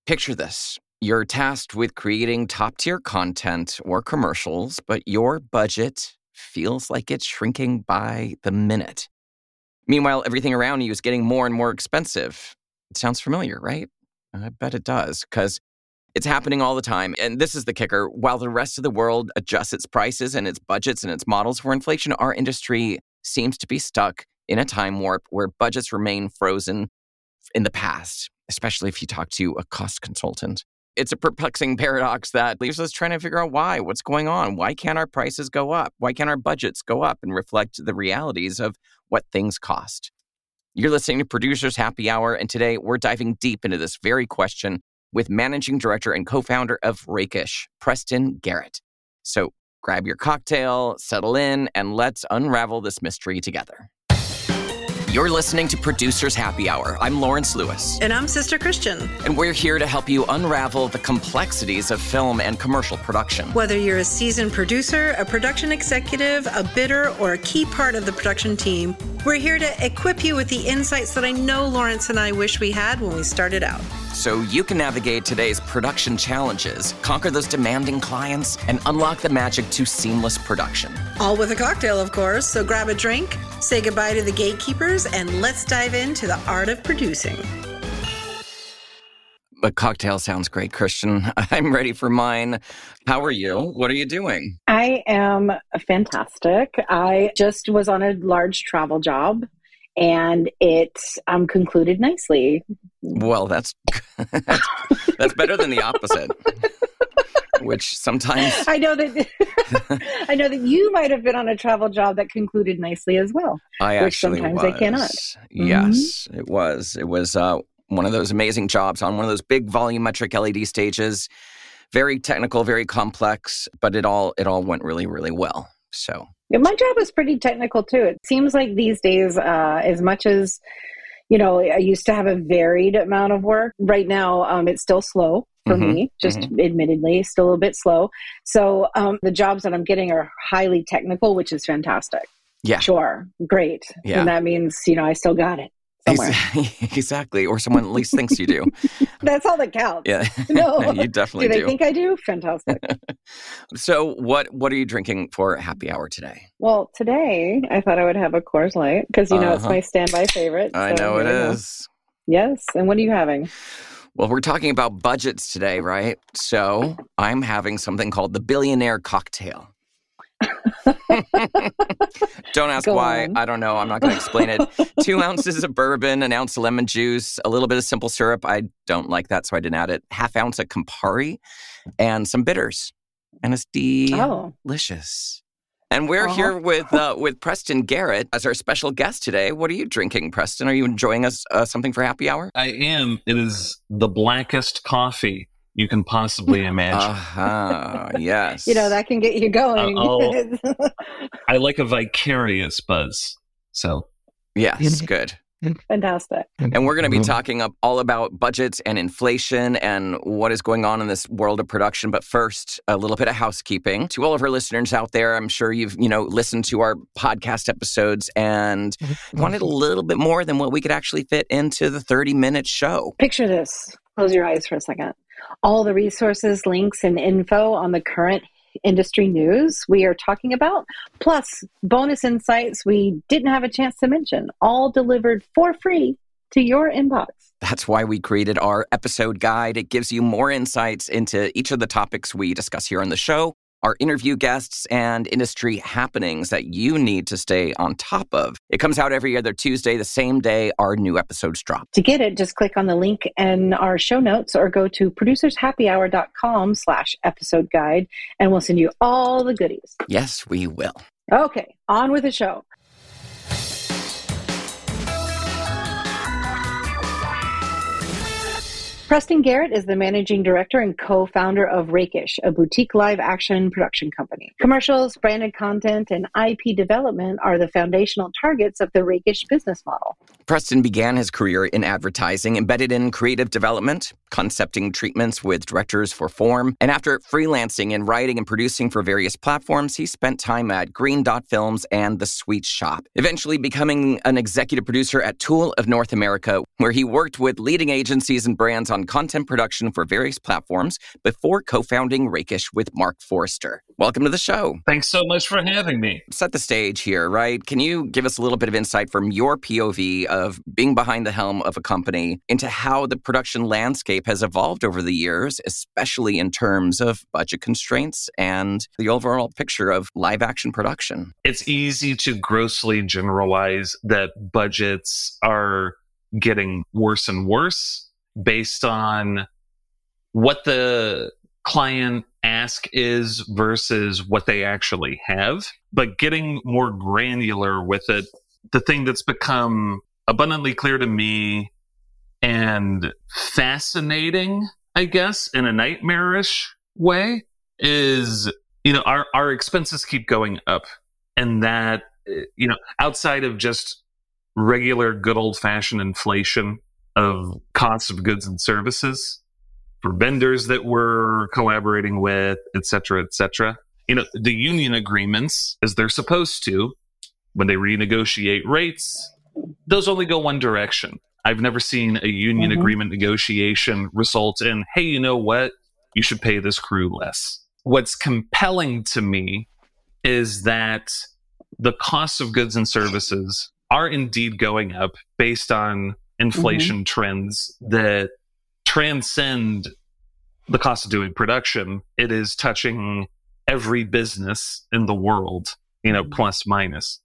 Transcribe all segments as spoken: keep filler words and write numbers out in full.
Picture this. You're tasked with creating top-tier content or commercials, but your budget feels like it's shrinking by the minute. Meanwhile, everything around you is getting more and more expensive. It sounds familiar, right? I bet it does, because it's happening all the time. And this is the kicker. While the rest of the world adjusts its prices and its budgets and its models for inflation, our industry seems to be stuck in a time warp where budgets remain frozen in the past, especially if you talk to a cost consultant. It's a perplexing paradox that leaves us trying to figure out why, what's going on. Why can't our prices go up? Why can't our budgets go up and reflect the realities of what things cost? You're listening to Producers Happy Hour, and today we're diving deep into this very question with managing director and co-founder of Rakish, Preston Garrett. So grab your cocktail, settle in, and let's unravel this mystery together. You're listening to Producers Happy Hour. I'm Lawrence Lewis. And I'm Sister Christian. And we're here to help you unravel the complexities of film and commercial production. Whether you're a seasoned producer, a production executive, a bidder, or a key part of the production team, we're here to equip you with the insights that I know Lawrence and I wish we had when we started out. So you can navigate today's production challenges, conquer those demanding clients, and unlock the magic to seamless production. All with a cocktail, of course. So grab a drink, say goodbye to the gatekeepers, and let's dive into the art of producing. A cocktail sounds great, Christian. I'm ready for mine. How are you? What are you doing? I am fantastic. I just was on a large travel job, and it um, concluded nicely. Well, that's that's, that's better than the opposite. Which sometimes I know that I know that you might have been on a travel job that concluded nicely as well. I actually which sometimes was. I cannot. Yes, mm-hmm. it was. It was uh, one of those amazing jobs on one of those big volumetric L E D stages. Very technical, very complex, but it all it all went really, really well. So yeah, my job was pretty technical too. It seems like these days, uh, as much as you know, I used to have a varied amount of work. Right now, um, it's still slow for mm-hmm, me, just mm-hmm. admittedly, still a bit slow. So um, the jobs that I'm getting are highly technical, which is fantastic. Yeah. Sure. Great. Yeah. And that means, you know, I still got it somewhere. Exactly. Or someone at least thinks you do. That's all that counts. Yeah. No, no, you definitely do. They do. think I do? Fantastic. So what, what are you drinking for happy hour today? Well, today I thought I would have a Coors Light because, you know, uh-huh. it's my standby favorite. I so know it is. Yes. And what are you having? Well, we're talking about budgets today, right? So I'm having something called the Billionaire Cocktail. Don't ask Go why. on. I don't know. I'm not going to explain it. Two ounces of bourbon, an ounce of lemon juice, a little bit of simple syrup. I don't like that, so I didn't add it. Half ounce of Campari, and some bitters. And it's delicious. Oh. And we're uh-huh. here with uh, with Preston Garrett as our special guest today. What are you drinking, Preston? Are you enjoying us uh, something for happy hour? I am. It is the blackest coffee you can possibly imagine. Uh-huh, yes. You know, that can get you going. Uh, I like a vicarious buzz. So, yes, good. Fantastic. And we're going to be talking up all about budgets and inflation and what is going on in this world of production. But first, a little bit of housekeeping. To all of our listeners out there, I'm sure you've, you know, listened to our podcast episodes and wanted a little bit more than what we could actually fit into the thirty-minute show. Picture this. Close your eyes for a second. All the resources, links, and info on the current industry news we are talking about, plus bonus insights we didn't have a chance to mention, all delivered for free to your inbox. That's why we created our episode guide. It gives you more insights into each of the topics we discuss here on the show, our interview guests, and industry happenings that you need to stay on top of. It comes out every other Tuesday, the same day our new episodes drop. To get it, just click on the link in our show notes or go to producershappyhour.com slash episode guide, and we'll send you all the goodies. Yes, we will. Okay, on with the show. Preston Garrett is the managing director and co-founder of Rakish, a boutique live-action production company. Commercials, branded content, and I P development are the foundational targets of the Rakish business model. Preston began his career in advertising, embedded in creative development, concepting treatments with directors for form, and after freelancing and writing and producing for various platforms, he spent time at Green Dot Films and The Sweet Shop, eventually becoming an executive producer at Tool of North America, where he worked with leading agencies and brands on on content production for various platforms before co-founding Rakish with Mark Forrester. Welcome to the show. Thanks so much for having me. Set the stage here, right? Can you give us a little bit of insight from your P O V of being behind the helm of a company into how the production landscape has evolved over the years, especially in terms of budget constraints and the overall picture of live action production? It's easy to grossly generalize that budgets are getting worse and worse based on what the client ask is versus what they actually have. But getting more granular with it, the thing that's become abundantly clear to me and fascinating, I guess, in a nightmarish way, is, you know, our, our expenses keep going up. And that, you know, outside of just regular good old-fashioned inflation of costs of goods and services for vendors that we're collaborating with, et cetera, et cetera. You know, the union agreements, as they're supposed to, when they renegotiate rates, those only go one direction. I've never seen a union mm-hmm. agreement negotiation result in, hey, you know what? You should pay this crew less. What's compelling to me is that the costs of goods and services are indeed going up based on inflation mm-hmm. trends that transcend the cost of doing production. It is touching every business in the world, you know, plus minus.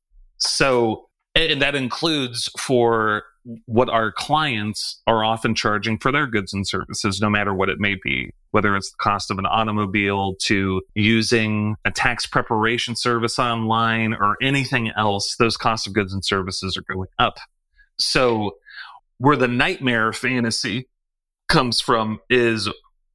So, and that includes for what our clients are often charging for their goods and services, no matter what it may be, whether it's the cost of an automobile to using a tax preparation service online or anything else. Those costs of goods and services are going up. So where the nightmare fantasy comes from is,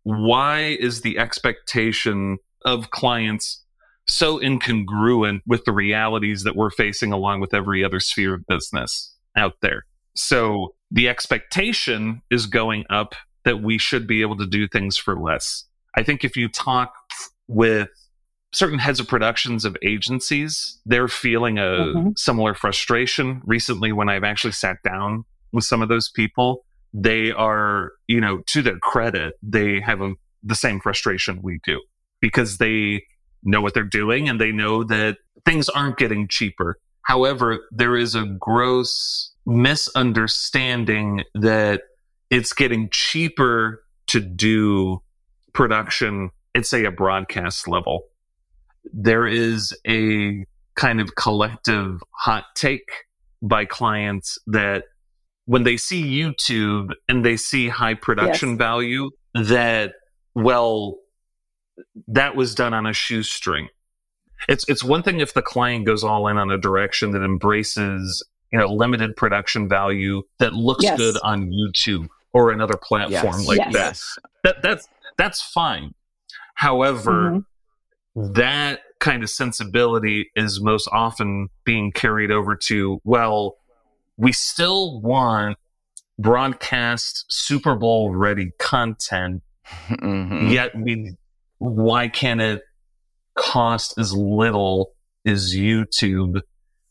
why is the expectation of clients so incongruent with the realities that we're facing along with every other sphere of business out there? So the expectation is going up that we should be able to do things for less. I think if you talk with certain heads of productions of agencies, they're feeling a mm-hmm. similar frustration. Recently, when I've actually sat down with some of those people, they are, you know, to their credit, they have a, the same frustration we do, because they know what they're doing and they know that things aren't getting cheaper. However, there is a gross misunderstanding that it's getting cheaper to do production at, say, a broadcast level. There is a kind of collective hot take by clients that when they see YouTube and they see high production yes. value, that, well, that was done on a shoestring. It's it's one thing if the client goes all in on a direction that embraces, you know, limited production value that looks yes. good on YouTube or another platform yes. like yes. that. That that's that's fine. However, mm-hmm. that kind of sensibility is most often being carried over to, well, we still want broadcast Super Bowl ready content, mm-hmm. yet we why can't it cost as little as YouTube?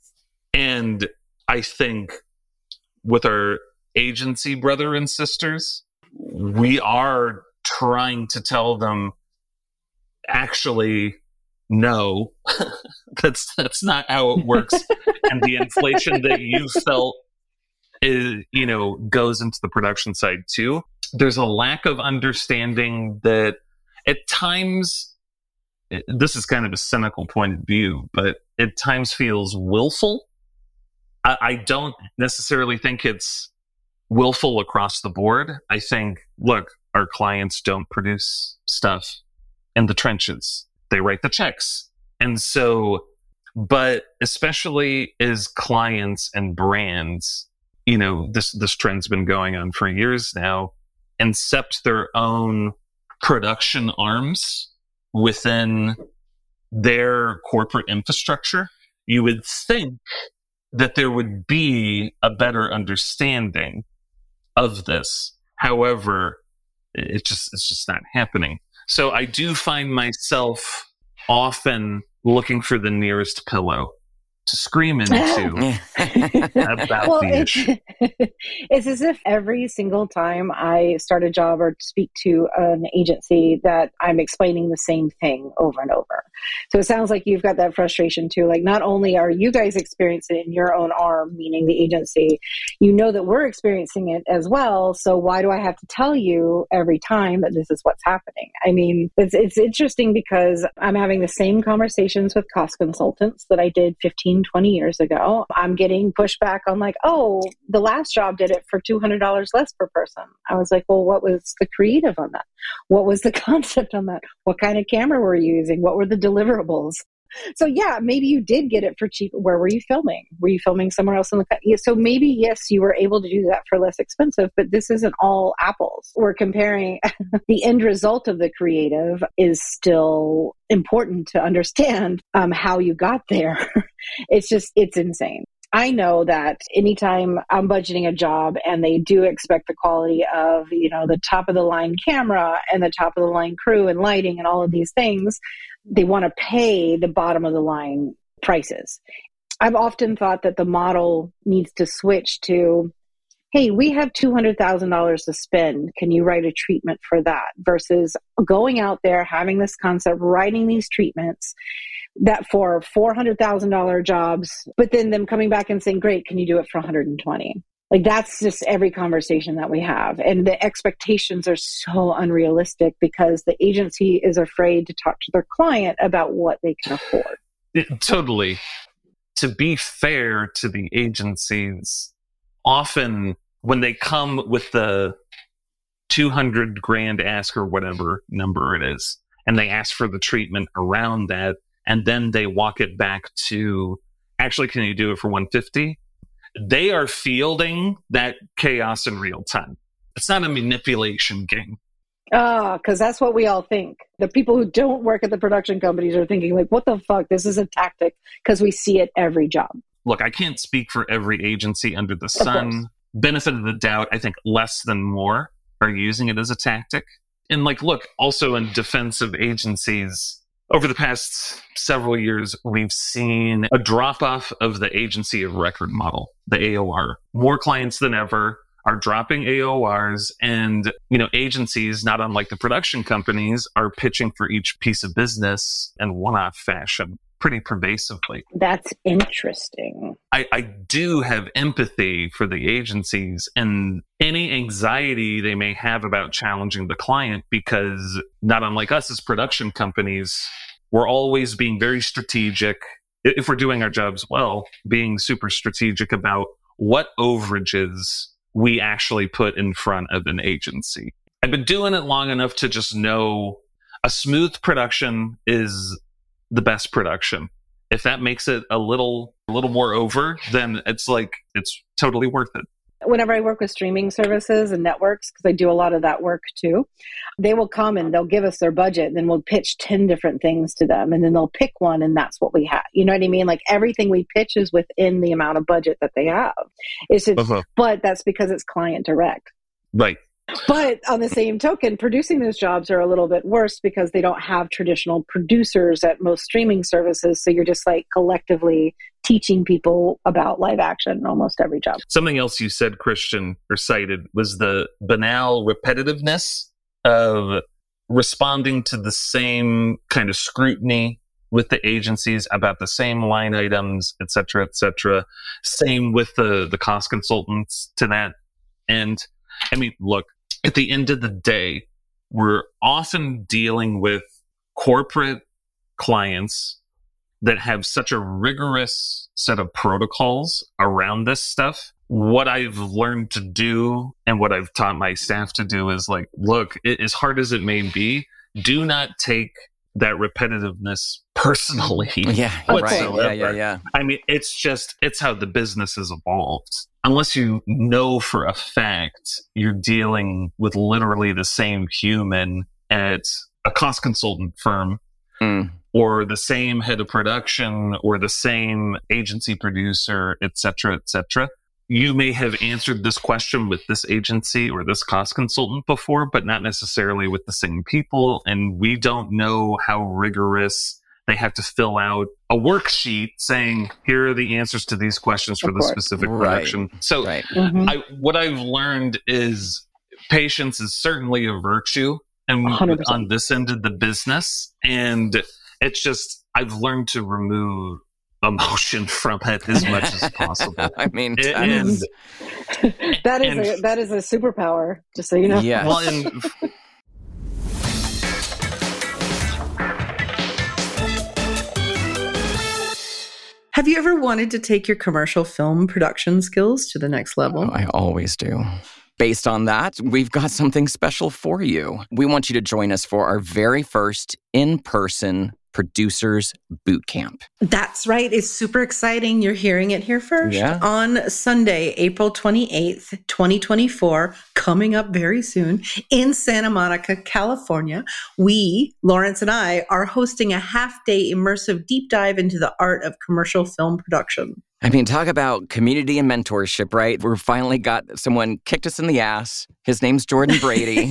And I think with our agency brother and sisters, we are trying to tell them, actually, no, that's that's not how it works. And the inflation that you felt is, you know, goes into the production side too. There's a lack of understanding that at times, this is kind of a cynical point of view, but at times feels willful. I, I don't necessarily think it's willful across the board. I think, look, our clients don't produce stuff in the trenches. They write the checks. And so, but especially as clients and brands, you know, this, this trend's been going on for years now, incept their own production arms within their corporate infrastructure, you would think that there would be a better understanding of this. However, it just it's just not happening. So I do find myself often looking for the nearest pillow to scream into about well, the it's, issue. It's as if every single time I start a job or speak to an agency that I'm explaining the same thing over and over. So it sounds like you've got that frustration too. Like, not only are you guys experiencing it in your own arm, meaning the agency, you know that we're experiencing it as well. So why do I have to tell you every time that this is what's happening? I mean, it's it's interesting because I'm having the same conversations with cost consultants that I did fifteen, twenty years ago. I'm getting pushback on like, oh, the last job did it for two hundred dollars less per person. I was like, well, what was the creative on that? What was the concept on that? What kind of camera were you using? What were the deliverables? So yeah, maybe you did get it for cheap. Where were you filming? Were you filming somewhere else in the country? So maybe, yes, you were able to do that for less expensive, but this isn't all apples. We're comparing the end result of the creative is still important to understand um, how you got there. It's just, it's insane. I know that anytime I'm budgeting a job and they do expect the quality of, you know, the top of the line camera and the top of the line crew and lighting and all of these things, they want to pay the bottom of the line prices. I've often thought that the model needs to switch to, hey, we have two hundred thousand dollars to spend. Can you write a treatment for that? Versus going out there, having this concept, writing these treatments that for four hundred thousand dollars jobs, but then them coming back and saying, great, can you do it for one hundred twenty? Like, that's just every conversation that we have. And the expectations are so unrealistic because the agency is afraid to talk to their client about what they can afford. It, totally. To be fair to the agencies, often when they come with the two hundred grand ask or whatever number it is, and they ask for the treatment around that, and then they walk it back to, actually, can you do it for one hundred fifty? They are fielding that chaos in real time. It's not a manipulation game. Ah, uh, because that's what we all think. The people who don't work at the production companies are thinking like, what the fuck? This is a tactic, because we see it every job. Look, I can't speak for every agency under the sun. Benefit of the doubt, I think less than more are using it as a tactic. And like, look, also in defense of agencies, over the past several years, we've seen a drop-off of the agency of record model, the A O R. More clients than ever are dropping A O Rs, and you know, agencies, not unlike the production companies, are pitching for each piece of business in one-off fashion pretty pervasively. That's interesting. I, I do have empathy for the agencies and any anxiety they may have about challenging the client, because not unlike us as production companies, we're always being very strategic. If we're doing our jobs well, being super strategic about what overages we actually put in front of an agency. I've been doing it long enough to just know a smooth production is the best production. If that makes it a little a little more over, then it's like, it's totally worth it. Whenever I work with streaming services and networks, because I do a lot of that work too, they will come and they'll give us their budget, and then we'll pitch ten different things to them, and then they'll pick one, and that's what we have. You know what I mean? Like, everything we pitch is within the amount of budget that they have. It's just, uh-huh. But that's because it's client direct. Right. But on the same token, producing those jobs are a little bit worse because they don't have traditional producers at most streaming services. So you're just like collectively teaching people about live action in almost every job. Something else you said, Christian, or cited, was the banal repetitiveness of responding to the same kind of scrutiny with the agencies about the same line items, et cetera, et cetera. Same with the, the cost consultants to that end. I mean, look, at the end of the day, we're often dealing with corporate clients that have such a rigorous set of protocols around this stuff. What I've learned to do and what I've taught my staff to do is like, look, it, as hard as it may be, do not take that repetitiveness personally. Yeah, whatsoever. right. Yeah, yeah, yeah. I mean, it's just, it's how the business has evolved. Unless you know for a fact you're dealing with literally the same human at a cost consultant firm, mm. or the same head of production, or the same agency producer, et cetera, et cetera. You may have answered this question with this agency or this cost consultant before, but not necessarily with the same people. And we don't know how rigorous they have to fill out a worksheet saying, here are the answers to these questions for Of the course. specific Right. production. So Right. Mhm. I, what I've learned is patience is certainly a virtue and one hundred percent. on this end of the business. And it's just, I've learned to remove emotion from it as much as possible. I mean, And- that is- that is and- a that is a superpower, just so you know. yes. Well, and Have you ever wanted to take your commercial film production skills to the next level? Oh, I always do. Based on that, we've got something special for you. We want you to join us for our very first in-person Producers Boot Camp. That's right. It's super exciting. You're hearing it here first. Yeah. On Sunday, April twenty-eighth, twenty twenty-four, coming up very soon in Santa Monica, California, we, Lawrence and I, are hosting a half-day immersive deep dive into the art of commercial film production. I mean, talk about community and mentorship, right? We've finally got someone kicked us in the ass. His name's Jordan Brady.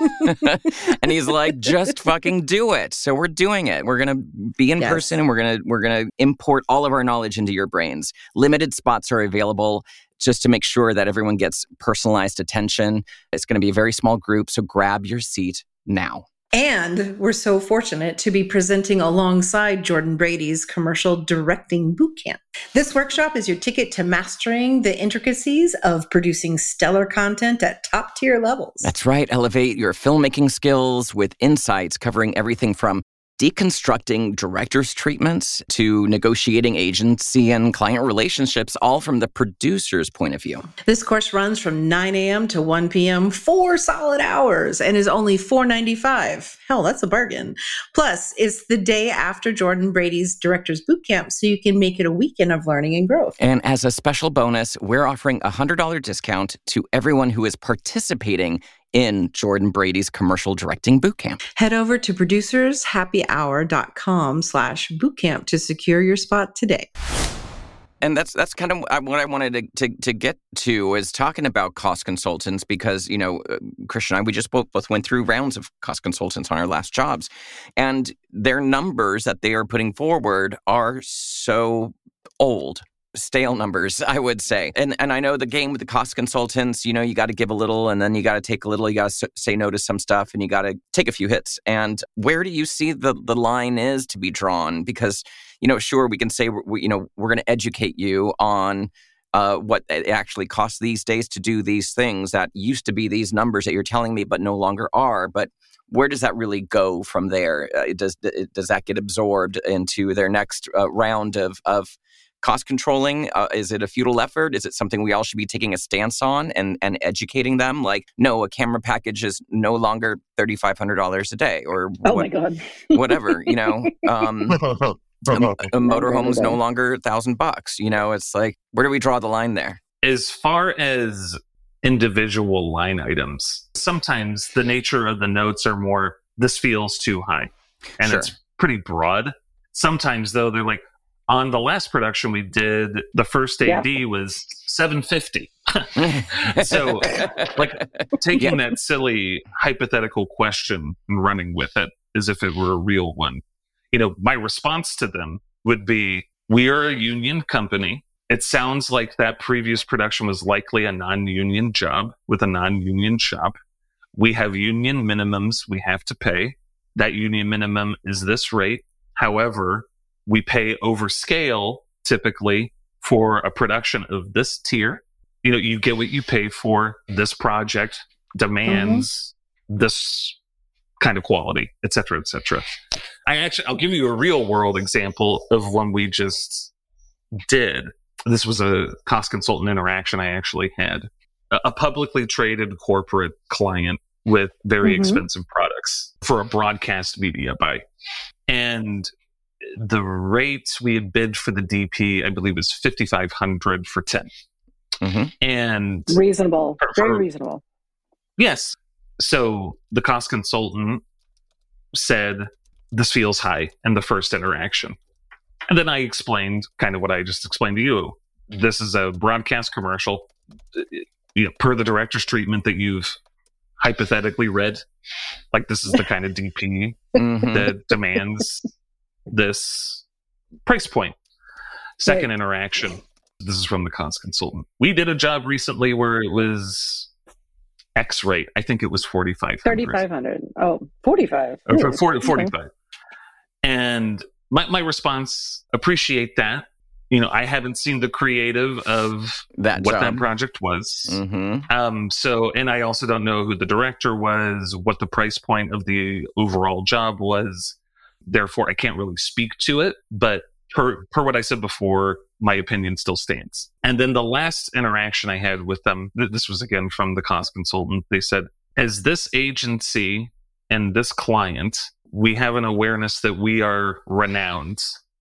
And he's like, just fucking do it. So we're doing it. We're going to be in Yes. person and we're going to we're going to import all of our knowledge into your brains. Limited spots are available just to make sure that everyone gets personalized attention. It's going to be a very small group, so grab your seat now. And we're so fortunate to be presenting alongside Jordan Brady's Commercial Directing Bootcamp. This workshop is your ticket to mastering the intricacies of producing stellar content at top tier levels. That's right. Elevate your filmmaking skills with insights covering everything from deconstructing director's treatments to negotiating agency and client relationships, all from the producer's point of view. This course runs from nine a.m. to one p.m., four solid hours, and is only four dollars and ninety-five cents. Hell, that's a bargain. Plus, it's the day after Jordan Brady's Director's Bootcamp, so you can make it a weekend of learning and growth. And as a special bonus, we're offering a one hundred dollars discount to everyone who is participating in Jordan Brady's Commercial Directing Bootcamp. Head over to producershappyhour.com slash bootcamp to secure your spot today. And that's that's kind of what I wanted to, to to get to is talking about cost consultants because, you know, Christian and I, we just both, both went through rounds of cost consultants on our last jobs. And their numbers that they are putting forward are so old. Stale numbers, I would say. And and I know the game with the cost consultants, you know, you got to give a little and then you got to take a little, you got to say no to some stuff and you got to take a few hits. And where do you see the, the line is to be drawn? Because, you know, sure, we can say, we, you know, we're going to educate you on uh, what it actually costs these days to do these things that used to be these numbers that you're telling me, but no longer are. But where does that really go from there? Uh, does does that get absorbed into their next uh, round of of cost controlling? Uh, is it a futile effort? Is it something we all should be taking a stance on and, and educating them? Like, no, a camera package is no longer three thousand five hundred dollars a day or Oh what, my God. whatever, you know. Um, a, a motorhome is no longer a thousand bucks. You know, it's like, where do we draw the line there? as far as individual line items, sometimes the nature of the notes are more, this feels too high. And Sure. it's pretty broad. Sometimes, though, they're like, on the last production we did, the first A D was seven fifty. So, like, taking that silly hypothetical question and running with it as if it were a real one. You know, my response to them would be, we are a union company. It sounds like that previous production was likely a non-union job with a non-union shop. We have union minimums we have to pay. That union minimum is this rate. However, we pay over scale typically for a production of this tier. You know, you get what you pay for. This project demands mm-hmm. this kind of quality, et cetera, et cetera. I actually, I'll give you a real world example of one we just did. This was a cost consultant interaction I actually had. A, a publicly traded corporate client with very mm-hmm. expensive products for a broadcast media buy. And the rates we had bid for the D P, I believe, was fifty-five hundred for ten. Mm-hmm. And reasonable, for, very for, reasonable. Yes. So the cost consultant said, this feels high in the first interaction. And then I explained kind of what I just explained to you. This is a broadcast commercial, you know, per the director's treatment that you've hypothetically read. Like, this is the kind of D P mm-hmm. that demands this price point. Second Right. interaction. This is from the cost consultant. We did a job recently where it was X rate. I think it was forty-five hundred. thirty-five hundred. Oh, forty-five. Or for Ooh, forty, okay. forty-five. And my, my response, appreciate that. You know, I haven't seen the creative of That what job. that project was. Mm-hmm. Um, so, and I also don't know who the director was, what the price point of the overall job was. Therefore, I can't really speak to it. But per, per what I said before, my opinion still stands. And then the last interaction I had with them, th- this was again from the cost consultant. They said, as this agency and this client, we have an awareness that we are renowned.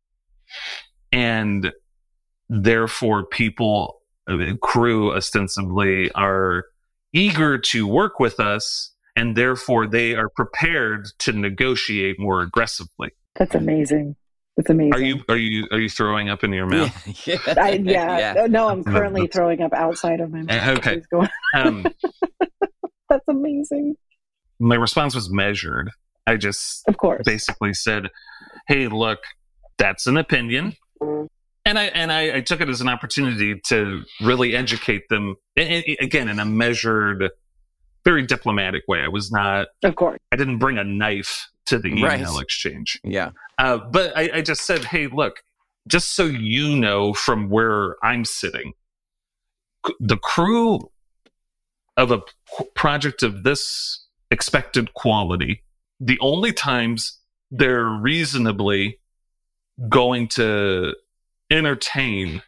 And therefore, people, crew ostensibly, are eager to work with us, and therefore they are prepared to negotiate more aggressively. That's amazing. That's amazing. Are you are you are you throwing up in your mouth? Yeah. I, yeah. Yeah. No, I'm currently That's- throwing up outside of my mouth. Uh, okay. Please go on. Um, That's amazing. my response was measured. I just Of course. basically said, "Hey, look, that's an opinion." And I and I, I took it as an opportunity to really educate them, and, and again, in a measured, very diplomatic way. I was not, Of course. I didn't bring a knife to the email Right. exchange. Yeah. Uh, but I, I just said, hey, look, just so you know from where I'm sitting, c- the crew of a qu- project of this expected quality, the only times they're reasonably going to entertain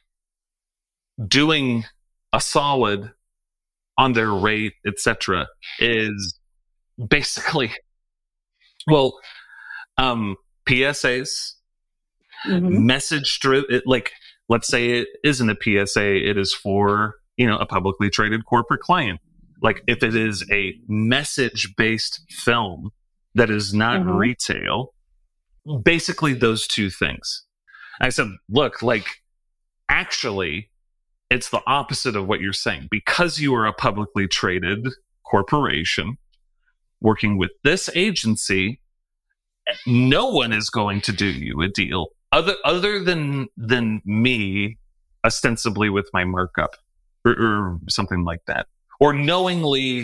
doing a solid on their rate, et cetera, is basically, well, um, P S As, Mhm. message driven. Like, let's say it isn't a P S A; it is for, you know, a publicly traded corporate client. Like, if it is a message based film that is not Mhm. retail, basically those two things. I said, look, like, actually, it's the opposite of what you're saying. Because you are a publicly traded corporation working with this agency, no one is going to do you a deal other other than than me, ostensibly with my markup or, or something like that, or knowingly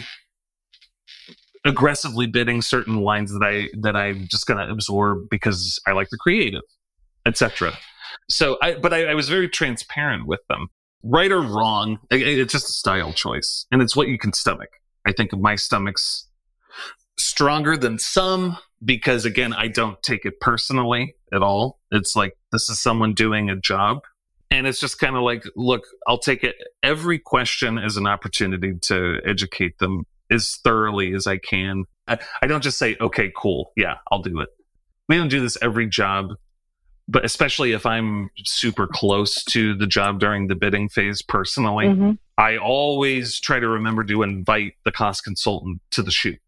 aggressively bidding certain lines that I that I'm just going to absorb because I like the creative, et cetera. So, I but I, I was very transparent with them, right or wrong. it- It's just a style choice, and it's what you can stomach. I think my stomach's stronger than some because, again, I don't take it personally at all. It's like, this is someone doing a job. And it's just kind of like, look, I'll take it. Every question is an opportunity to educate them as thoroughly as I can. I, I don't just say, okay, cool. Yeah, I'll do it. We don't do this every job, but especially if I'm super close to the job during the bidding phase personally, Mhm. I always try to remember to invite the cost consultant to the shoot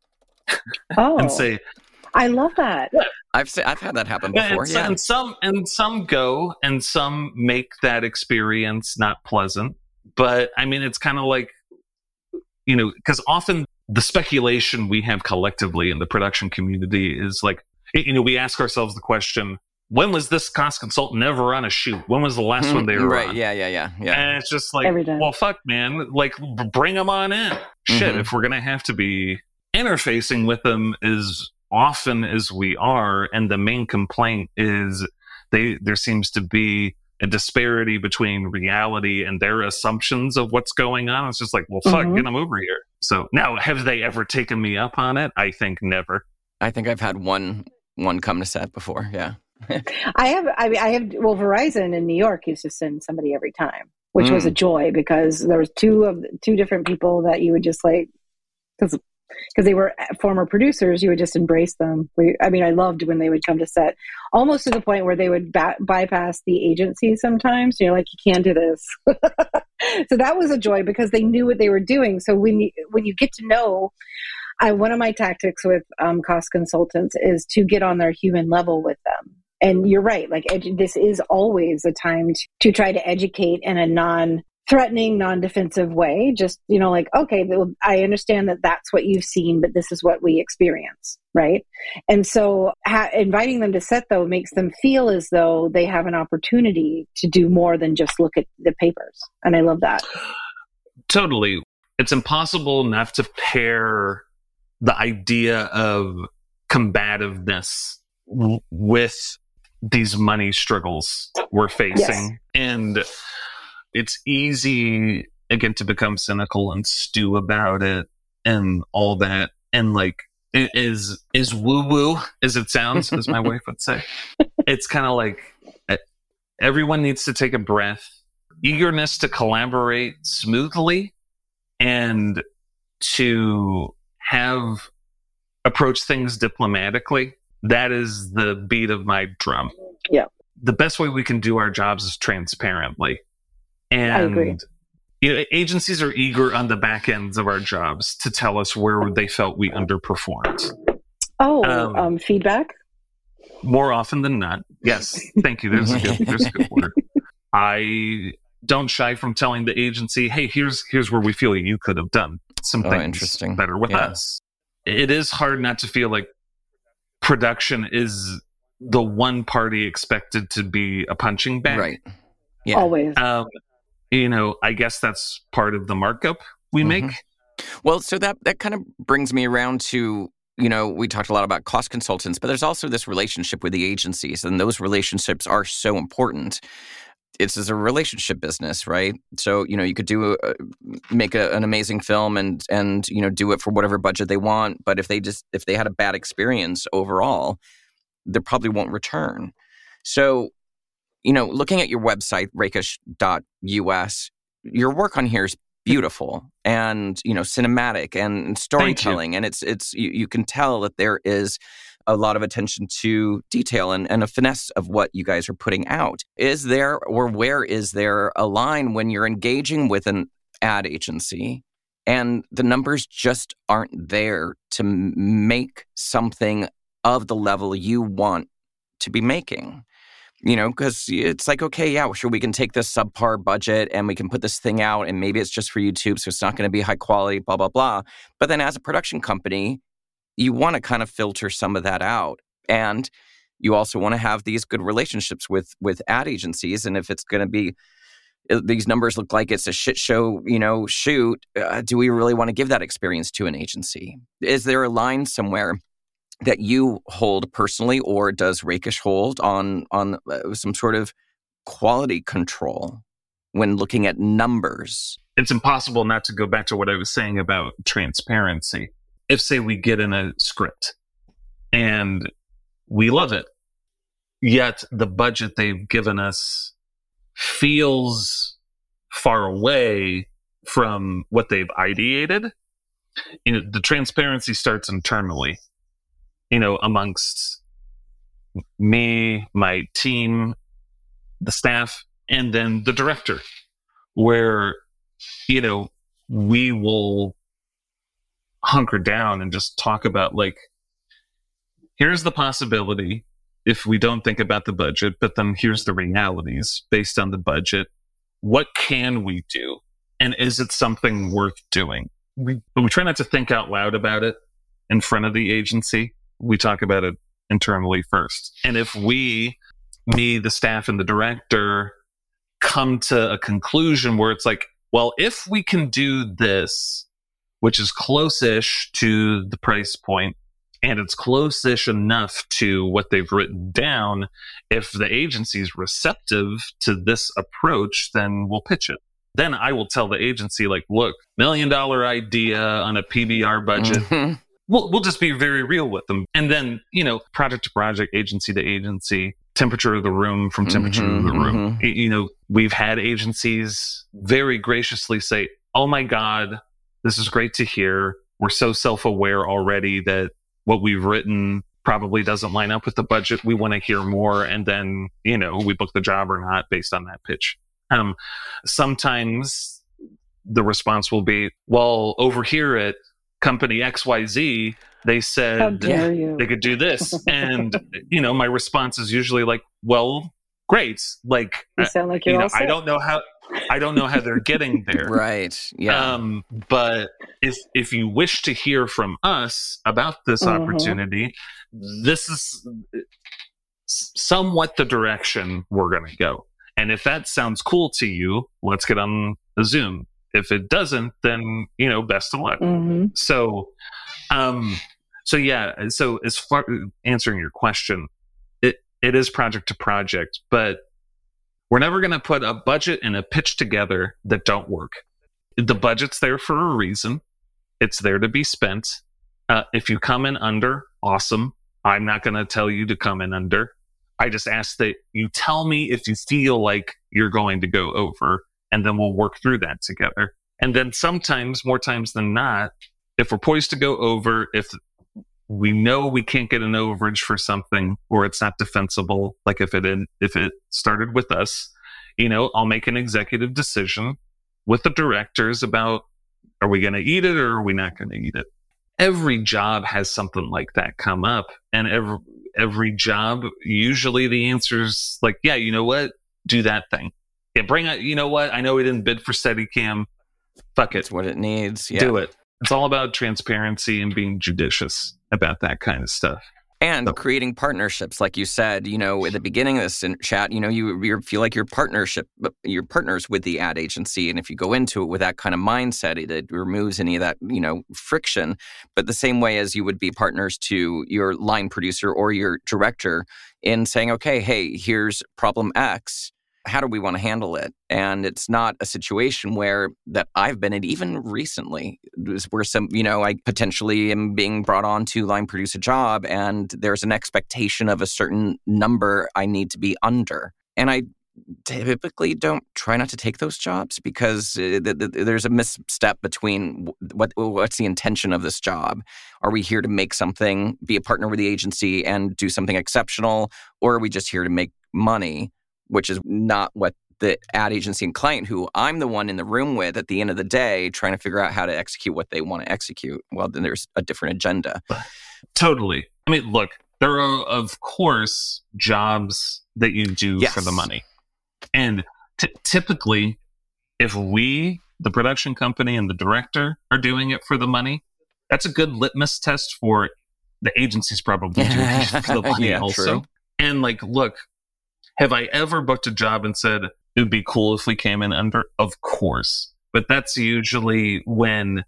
Oh, and say, I love that. I've se- I've had that happen and, before. some, Yeah. and some and some go and some make that experience not pleasant. But I mean, it's kind of like, you know, because often the speculation we have collectively in the production community is like, you know, we ask ourselves the question, when was this cost consultant ever on a shoot? When was the last one they were right. on? Yeah. Yeah. Yeah. Yeah. And it's just like, Every time. well, fuck, man. Like, b- bring them on in. Shit, Mhm. if we're going to have to be interfacing with them as often as we are, and the main complaint is they there seems to be a disparity between reality and their assumptions of what's going on. It's just like, well, fuck, Mhm. get them over here. So now, have they ever taken me up on it? I think never. I think I've had one one come to set before. Yeah. I have, I mean, I have, well, Verizon in New York used to send somebody every time, which was a joy because there was two of two different people that you would just like, because because they were former producers, you would just embrace them. We, I mean, I loved when they would come to set, almost to the point where they would ba- bypass the agency sometimes. You're like, you can't do this. So that was a joy because they knew what they were doing. So when you, when you get to know, I, one of my tactics with um, cost consultants is to get on their human level with them. And you're right, like edu- this is always a time to, to try to educate in a non threatening, non-defensive way. Just, you know, like, okay, I understand that that's what you've seen, but this is what we experience, right? And so ha- inviting them to set, though, makes them feel as though they have an opportunity to do more than just look at the papers. And I love that. Totally. It's impossible not to pair the idea of combativeness w- with these money struggles we're facing. Yes. And it's easy, again, to become cynical and stew about it and all that. And like, it is is woo-woo as it sounds, as my wife would say. It's kind of like everyone needs to take a breath, eagerness to collaborate smoothly and to have approach things diplomatically. That is the beat of my drum. Yeah. The best way we can do our jobs is transparently. And I agree. You know, agencies are eager on the back ends of our jobs to tell us where they felt we underperformed. Oh, um, um, feedback? More often than not. Yes. Thank you. There's a good, there's a good word. I don't shy from telling the agency, hey, here's here's where we feel you could have done some oh, things interesting. better with yeah. us. It is hard not to feel like production is the one party expected to be a punching bag. Right. Yeah. Always. Um, you know, I guess that's part of the markup we mm-hmm. make. Well, so that, that kind of brings me around to, you know, we talked a lot about cost consultants, but there's also this relationship with the agencies, and those relationships are so important. It's as a relationship business, right? So, you know, you could do a, make a, an amazing film and, and, you know, do it for whatever budget they want. But if they just, if they had a bad experience overall, they probably won't return. So, you know, looking at your website, rakish dot U S, your work on here is beautiful and, you know, cinematic and storytelling. And it's, it's, you, you can tell that there is a lot of attention to detail and, and a finesse of what you guys are putting out. Is there, or where is there a line when you're engaging with an ad agency and the numbers just aren't there to make something of the level you want to be making? You know, because it's like, okay, yeah, sure, we can take this subpar budget and we can put this thing out and maybe it's just for YouTube, so it's not going to be high quality, blah, blah, blah. But then as a production company, you want to kind of filter some of that out. And you also want to have these good relationships with with ad agencies. And if it's going to be, these numbers look like it's a shit show, you know, shoot, uh, do we really want to give that experience to an agency? Is there a line somewhere that you hold personally, or does Rakish hold on, on uh, some sort of quality control when looking at numbers? It's impossible not to go back to what I was saying about transparency. If, say, we get in a script and we love it, yet the budget they've given us feels far away from what they've ideated, you know, the transparency starts internally, you know, amongst me, my team, the staff, and then the director, where, you know, we will hunker down and just talk about, like, here's the possibility if we don't think about the budget, but then here's the realities based on the budget. What can we do? And is it something worth doing? We, but we try not to think out loud about it in front of the agency. We talk about it internally first. And if we, me, the staff, and the director come to a conclusion where it's like, well, if we can do this, which is close-ish to the price point, and it's close-ish enough to what they've written down, if the agency's receptive to this approach, then we'll pitch it. Then I will tell the agency, like, look, million dollar idea on a P B R budget. Mm-hmm. We'll, we'll just be very real with them. And then, you know, project to project, agency to agency, temperature of the room from temperature mm-hmm, of the room. Mm-hmm. You know, we've had agencies very graciously say, oh my God, this is great to hear. We're so self-aware already that what we've written probably doesn't line up with the budget. We want to hear more. And then, you know, we book the job or not based on that pitch. Um, sometimes the response will be, well, over here at company X Y Z, they said they could do this. And, you know, my response is usually like, well, great. Like, you sound like you're you know, all set. I don't know how, I don't know how they're getting there. Right. Yeah. Um, but if if you wish to hear from us about this Mhm. opportunity, this is somewhat the direction we're going to go. And if that sounds cool to you, let's get on a Zoom. If it doesn't, then, you know, best of luck. Mm-hmm. So, um, so yeah, so as far answering your question, it, it is project to project, but we're never going to put a budget and a pitch together that don't work. The budget's there for a reason. It's there to be spent. Uh, if you come in under, awesome. I'm not going to tell you to come in under. I just ask that you tell me if you feel like you're going to go over, and then we'll work through that together. And then sometimes, more times than not, if we're poised to go over, if we know we can't get an overage for something or it's not defensible, like if it if it started with us, you know, I'll make an executive decision with the directors about, are we going to eat it or are we not going to eat it? Every job has something like that come up, and every every job, usually the answer is like, yeah, you know what? Do that thing. Yeah, bring it. You know what? I know we didn't bid for Steadicam. Fuck it. It's what it needs. Yeah. Do it. It's all about transparency and being judicious about that kind of stuff. And so, creating partnerships, like you said, you know, at the beginning of this chat, you know, you, you feel like you're partnership, you're partners with the ad agency. And if you go into it with that kind of mindset, it, it removes any of that, you know, friction. But the same way as you would be partners to your line producer or your director in saying, okay, hey, here's problem X. How do we want to handle it? And it's not a situation where that I've been in, even recently, where some, you know, I potentially am being brought on to line produce a job and there's an expectation of a certain number I need to be under. And I typically don't try not to take those jobs because uh, th- th- there's a misstep between what what's the intention of this job. Are we here to make something, be a partner with the agency and do something exceptional? Or are we just here to make money? Which is not what the ad agency and client, who I'm the one in the room with at the end of the day, trying to figure out how to execute what they want to execute. Well, then there's a different agenda. Totally. I mean, look, there are, of course, jobs that you do yes. for the money. And t- typically, if we, the production company and the director, are doing it for the money, that's a good litmus test for the agency's probably doing it for the money yeah, also. True. And like, look, have I ever booked a job and said, it would be cool if we came in under? Of course. But that's usually when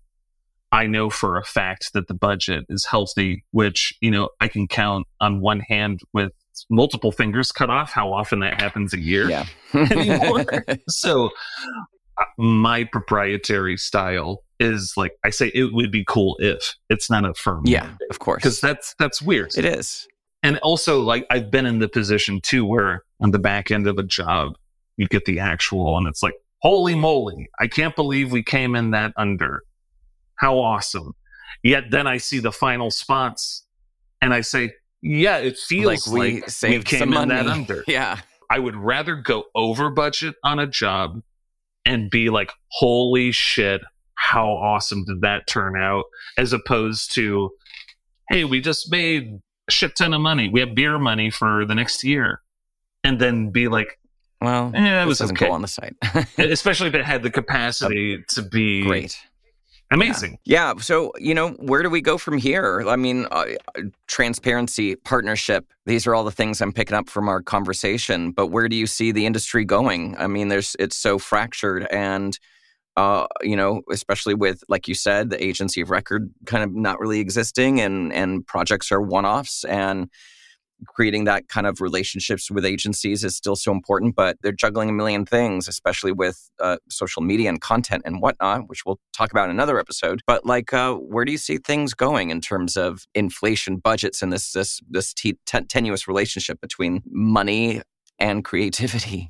I know for a fact that the budget is healthy, which, you know, I can count on one hand with multiple fingers cut off how often that happens a year yeah. anymore. So uh, my proprietary style is like, I say it would be cool if. It's not a firm. Yeah, of course. Because that's, that's weird. It is. And also, like, I've been in the position, too, where on the back end of a job, you get the actual, and it's like, holy moly, I can't believe we came in that under. How awesome. Yet then I see the final spots, and I say, yeah, it feels like we, like saved we came some in money. that under. Yeah. I would rather go over budget on a job and be like, holy shit, how awesome did that turn out? As opposed to, hey, we just made a shit ton of money. We have beer money for the next year. And then be like, well, eh, it was doesn't okay. go on the site. Especially if it had the capacity to be great. Amazing. Yeah. yeah. So, you know, where do we go from here? I mean, uh, transparency, partnership, these are all the things I'm picking up from our conversation. But where do you see the industry going? I mean, there's it's so fractured and, uh, you know, especially with, like you said, the agency of record kind of not really existing and, and projects are one-offs, and creating that kind of relationships with agencies is still so important, but they're juggling a million things, especially with uh, social media and content and whatnot, which we'll talk about in another episode. But like, uh, where do you see things going in terms of inflation, budgets, and this this this te- t- tenuous relationship between money and creativity?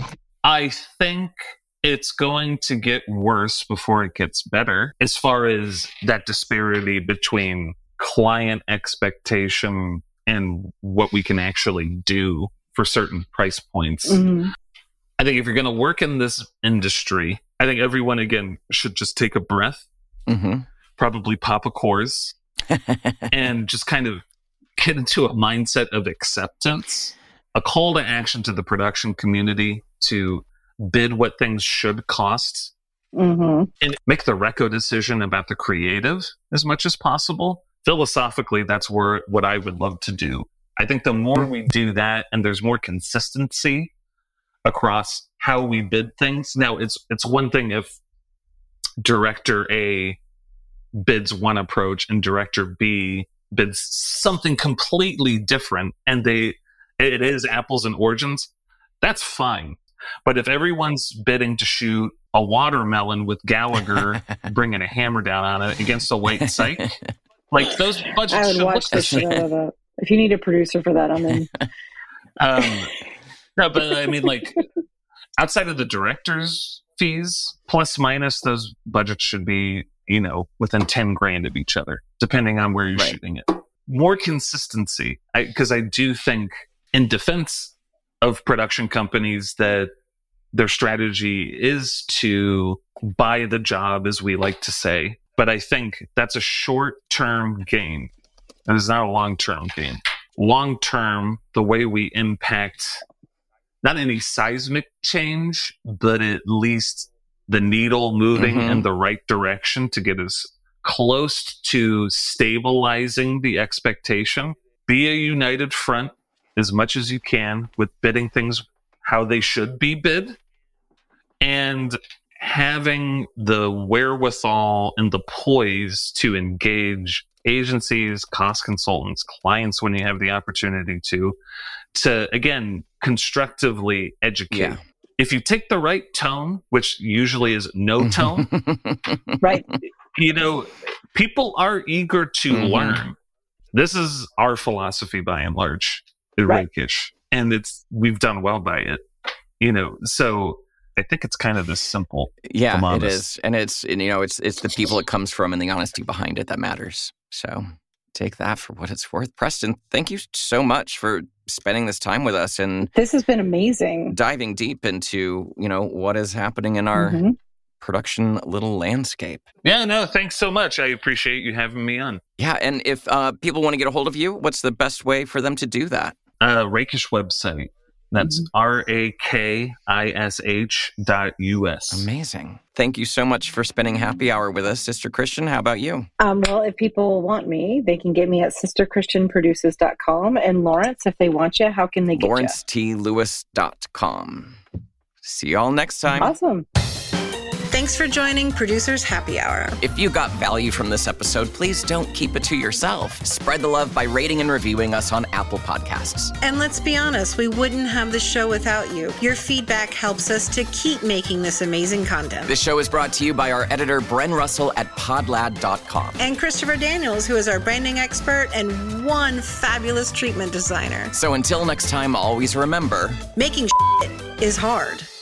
I think it's going to get worse before it gets better, as far as that disparity between client expectation and what we can actually do for certain price points. Mm-hmm. I think if you're going to work in this industry, I think everyone, again, should just take a breath, mm-hmm. probably pop a course, and just kind of get into a mindset of acceptance, a call to action to the production community to bid what things should cost, mm-hmm. and make the reco decision about the creative as much as possible. Philosophically, that's where what I would love to do. I think the more we do that and there's more consistency across how we bid things. Now, it's it's one thing if director A bids one approach and director B bids something completely different, and they it is apples and oranges, that's fine. But if everyone's bidding to shoot a watermelon with Gallagher bringing a hammer down on it against a white psych, like those budgets I would should watch look the the shit same. out of that. If you need a producer for that, I'm in. um, no, but I mean, like, outside of the director's fees, plus minus, those budgets should be, you know, within ten grand of each other, depending on where you're Right. shooting it. More consistency, because I, I do think, in defense of production companies, that their strategy is to buy the job, as we like to say. But I think that's a short-term gain. It is not a long-term gain. Long-term, the way we impact not any seismic change, but at least the needle moving Mm-hmm. in the right direction to get us close to stabilizing the expectation. Be a united front as much as you can with bidding things how they should be bid, and having the wherewithal and the poise to engage agencies, cost consultants, clients when you have the opportunity to, to again, constructively educate. Yeah. If you take the right tone, which usually is no tone, Right. you know, people are eager to Mhm. learn. This is our philosophy by and large at Right. Rakish, and it's we've done well by it. You know, so I think it's kind of this simple. Yeah, I'm it honest. is. And it's, and, you know, it's it's the people it comes from and the honesty behind it that matters. So take that for what it's worth. Preston, thank you so much for spending this time with us and This has been amazing. diving deep into, you know, what is happening in our Mhm. production little landscape. Yeah, no, thanks so much. I appreciate you having me on. Yeah, and if uh, people want to get a hold of you, what's the best way for them to do that? Uh, Rakish website. That's R A K I S H dot U S. Amazing. Thank you so much for spending happy hour with us, Sister Christian. How about you? Um, well, if people want me, they can get me at sister christian produces dot com. And Lawrence, if they want you, how can they get Lawrence T Lewis dot com. See y'all next you? time. Awesome. Thanks for joining Producers Happy Hour. If you got value from this episode, please don't keep it to yourself. Spread the love by rating and reviewing us on Apple Podcasts. And let's be honest, we wouldn't have the show without you. Your feedback helps us to keep making this amazing content. This show is brought to you by our editor, Bren Russell at podlad dot com. And Christopher Daniels, who is our branding expert and one fabulous treatment designer. So until next time, always remember, Making shit is hard.